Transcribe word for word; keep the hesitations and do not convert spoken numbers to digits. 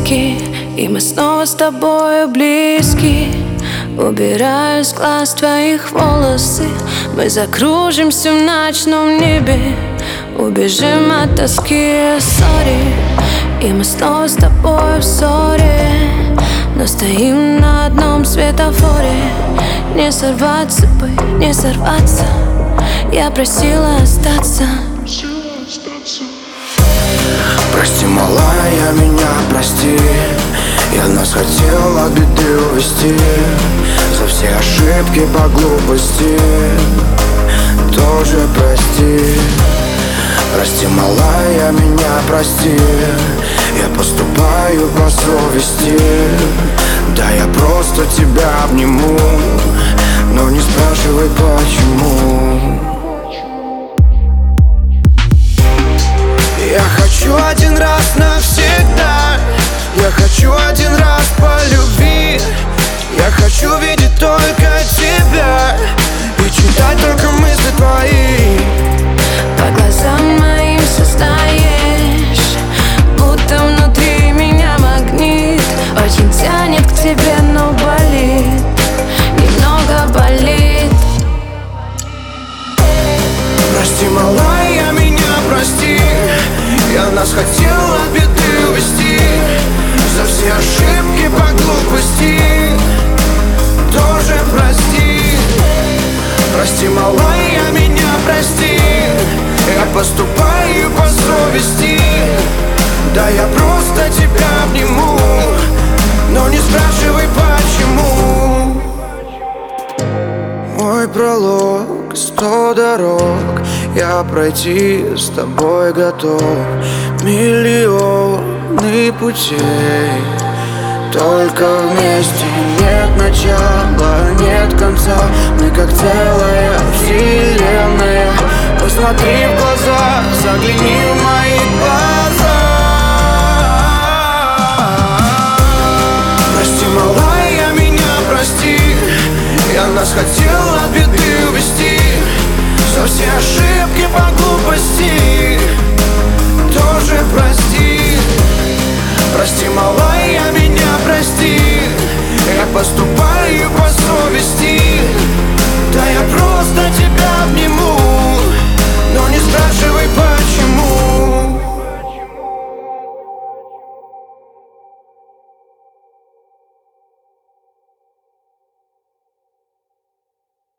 риски, и мы снова с тобой близки. Убираю с глаз твоих волосы, мы закружимся в ночном небе, убежим от тоски, сори. И мы снова с тобой в ссоре, но стоим на одном светофоре. Не сорваться бы, не сорваться, я просила остаться. Прости, малая, меня прости, я нас хотел от беды увести. За все ошибки по глупости тоже прости. Прости, малая, меня прости, я поступаю по совести. Да, я просто тебя обниму, но не спрашивай почему. Я хочу один раз навсегда, я хочу один раз по любви. Я хочу видеть только тебя и читать только мысли твои. По глазам моим сознаешь, будто внутри меня магнит. Очень тянет к тебе, но болит, немного болит. Прости, малая, меня прости, я нас хотел от беды увести. За все ошибки по глупости тоже прости. Прости, малая, меня прости, я поступаю по совести. Да, я просто тебя обниму, но не спрашивай почему. Мой пролог, сто дорог, я пройти с тобой готов. Миллионы путей, только вместе. Нет начала, нет конца, мы как целая вселенная. Посмотри в глаза, загляни в мои глаза. Прости, малая, меня прости, я нас хотел от беды увести. За все ошибки по глупости тоже прости. Прости, малая, меня прости, я поступаю по совести.